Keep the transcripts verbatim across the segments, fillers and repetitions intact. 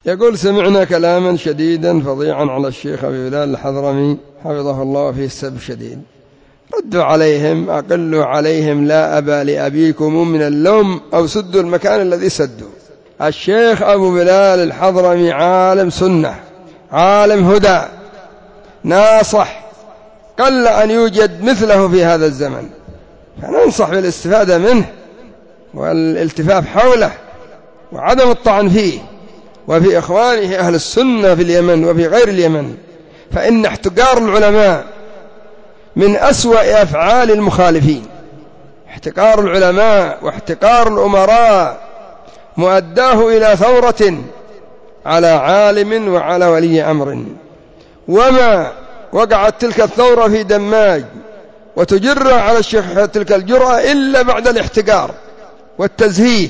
يقول: سمعنا كلاما شديدا فظيعا على الشيخ أبي بلال الحضرمي حفظه الله فيه السب شديد. ردوا عليهم: أقلوا عليهم لا أبا لأبيكم من اللوم أو سدوا المكان الذي سدوا. الشيخ أبو بلال الحضرمي عالم سنة، عالم هدى، ناصح، قل أن يوجد مثله في هذا الزمن، فننصح بالاستفادة منه والالتفاف حوله وعدم الطعن فيه وفي إخوانه أهل السنة في اليمن وفي غير اليمن، فإن احتقار العلماء من أسوأ أفعال المخالفين. احتقار العلماء واحتقار الأمراء مؤداه إلى ثورة على عالم وعلى ولي أمر، وما وقعت تلك الثورة في دماج وتجر على الشيخ تلك الجرأة إلا بعد الاحتقار والتزهيد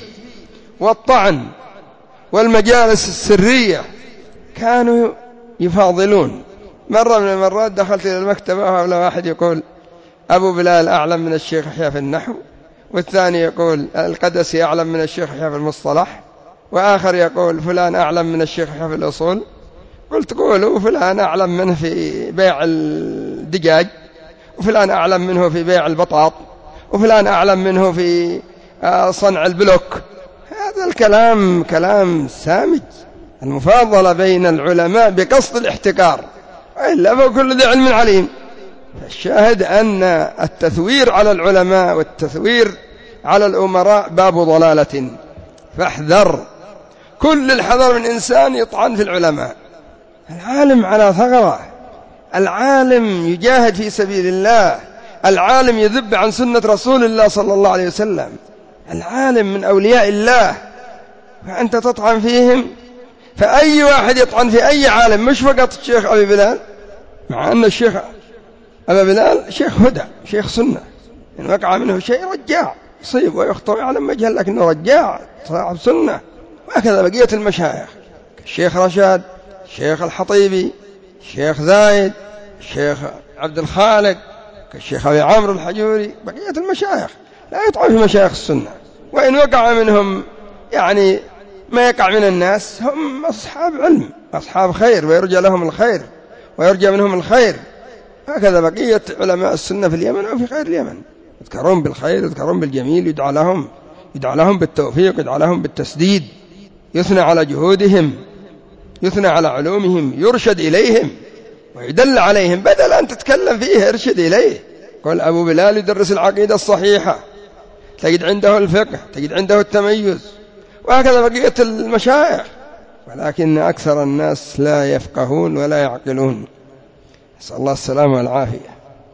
والطعن والمجالس السرية. كانوا يفاضلون. مرة من المرات دخلت إلى المكتبة وهؤلاء واحد يقول: أبو بلال أعلم من الشيخ يحيى في النحو، والثاني يقول: القدسي أعلم من الشيخ يحيى في المصطلح، وآخر يقول: فلان أعلم من الشيخ يحيى في الأصول. قلت: قولوا فلان أعلم منه في بيع الدجاج، وفلان أعلم منه في بيع البطاط، وفلان أعلم منه في صنع البلوك. هذا الكلام كلام سامج، المفاضلة بين العلماء بقصد الاحتكار، إلا فكل ذي علم عليم. فالشاهد أن التثوير على العلماء والتثوير على الأمراء باب ضلالة، فاحذر كل الحذر من إنسان يطعن في العلماء. العالم على ثغرة، العالم يجاهد في سبيل الله، العالم يذب عن سنة رسول الله صلى الله عليه وسلم، العالم من أولياء الله، فأنت تطعن فيهم. فأي واحد يطعن في أي عالم، مش فقط الشيخ أبي بلال، مع أن الشيخ أبي بلال شيخ هدى، شيخ سنة، إن وقع منه شيء رجاع، يصيب ويخطئ ويعلم مجهل، لكنه رجاع صاحب سنة. وهكذا بقية المشايخ، الشيخ رشاد، الشيخ الحطيبي، الشيخ زايد، الشيخ عبد الخالق، الشيخ أبي عمرو الحجوري، بقية المشايخ لا يطعن في مشايخ السنة. وإن وقع منهم يعني ما يقع من الناس، هم أصحاب علم، أصحاب خير، ويرجى لهم الخير ويرجى منهم الخير. هكذا بقية علماء السنة في اليمن وفي غير اليمن، يذكرون بالخير، يذكرون بالجميل، يدعى لهم يدعى لهم بالتوفيق، يدعى لهم بالتسديد، يثنى على جهودهم، يثنى على علومهم، يرشد إليهم ويدل عليهم، بدل أن تتكلم فيه ارشد إليه. قال: أبو بلال يدرس العقيدة الصحيحة، تجد عنده الفقه، تجد عنده التميز، وهكذا بقية المشايخ، ولكن أكثر الناس لا يفقهون ولا يعقلون، نسأل الله السلامة والعافية.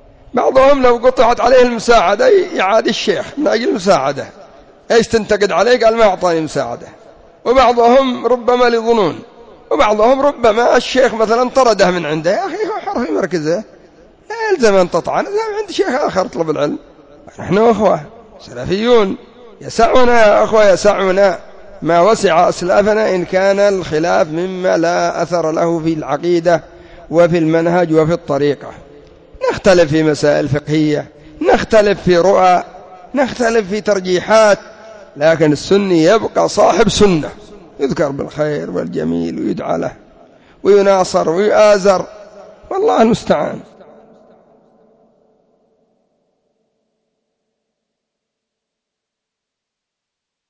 بعضهم لو قطعت عليه المساعدة يعادي الشيخ من أجل المساعدة، إيش تنتقد عليه؟ قال: ما أعطاني مساعدة. وبعضهم ربما لظنون، وبعضهم ربما الشيخ مثلا طرده من عنده، يا أخي هو حر في مركزه، لا يلزم أن تطعن، لا عند شيخ آخر اطلب العلم. نحن أخوة سلفيون، يسعنا يا أخوة، يسعنا ما وسع أسلافنا إن كان الخلاف مما لا أثر له في العقيدة وفي المنهج وفي الطريقة. نختلف في مسائل فقهية، نختلف في رؤى، نختلف في ترجيحات، لكن السني يبقى صاحب سنة، يذكر بالخير والجميل ويدعى له ويناصر ويؤازر، والله المستعان.